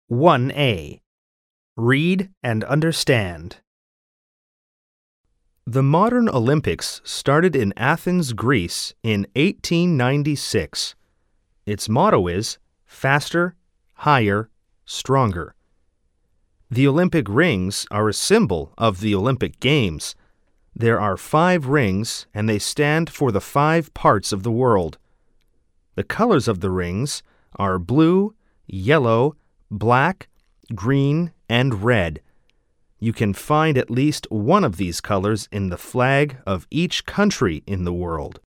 1A. Read and understand. The modern Olympics started in Athens, Greece in 1896. Its motto is faster, higher, stronger. The Olympic rings are a symbol of the Olympic Games. There are 5 rings, and they stand for the 5 parts of the world. The colors of the rings are blue, yellow, black, green, and red. You can find at least one of these colors in the flag of each country in the world.